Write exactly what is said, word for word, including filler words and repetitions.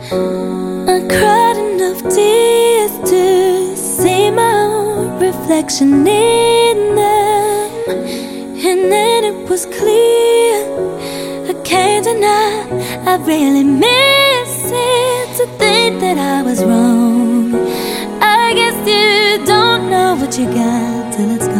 I cried enough tears to see my own reflection in them, and then it was clear, I can't deny, I really miss it. To think that I was wrong, I guess you don't know what you got till it's gone.